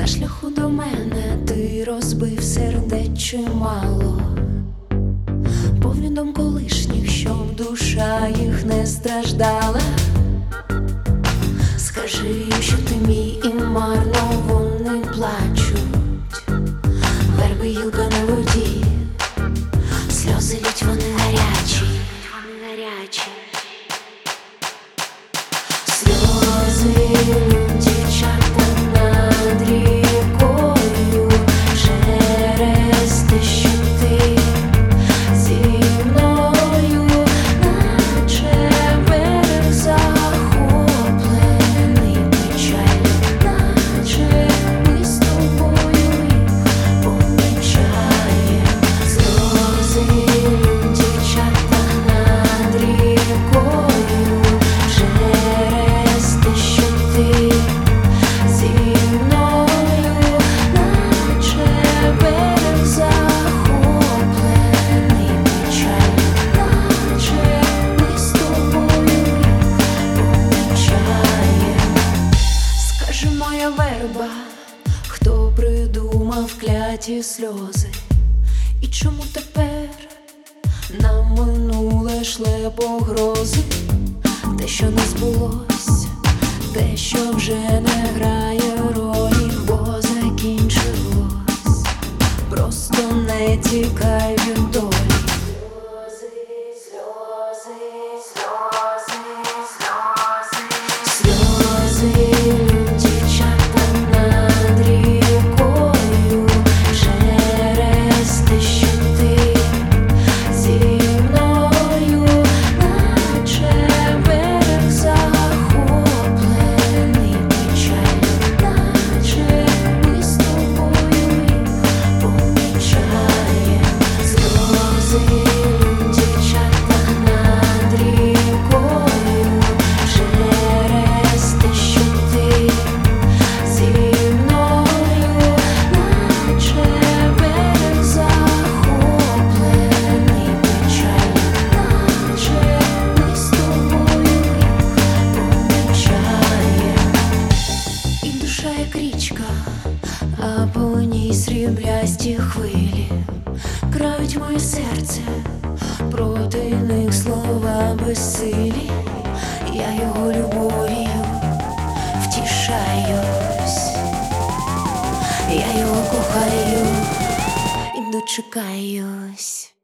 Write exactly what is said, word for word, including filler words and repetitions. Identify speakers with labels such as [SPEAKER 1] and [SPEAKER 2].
[SPEAKER 1] На шляху до мене ти розбив сердець чимало, повні дом колишніх, щоб душа їх не страждала. Скажи, що ти мій, і марно вони плачуть. Верби гілка на воді, сльози лють вони гарячі, вони гарячі. Сльози лють дівчата над рікою через те, що ти зі мною, наче берег захоплений печалью, наче ми з тобою їх помічаєм. Сльози лють дівчата над рікою через те, що ти зі мною, наче берег захоплений печалью, наче ми з тобою їх помічаєм. Скажи, моя верба, хто придумав кляті сльози, і чому тепер нам минуле шле погрози? Те, що не збулось, те, що вже не грає ролі, бо закінчилось, просто не тікай від долі. Сльози, сльози, сльози, сльози лють дівчата над рікою через те, що ти зі мною, наче берег захоплений печалью, наче ми з тобою їх помічаєм. Сльози лють дівчата над рікою через те, що ти зі мною, наче берег захоплений печалью, наче ми з тобою їх помічаєм. І душа, як річка, а по ній сріблясті хвилі крають моє серце, проти них слова безсилі. Я його любов'ю втішаюсь, я його кохаю і дочекаюсь.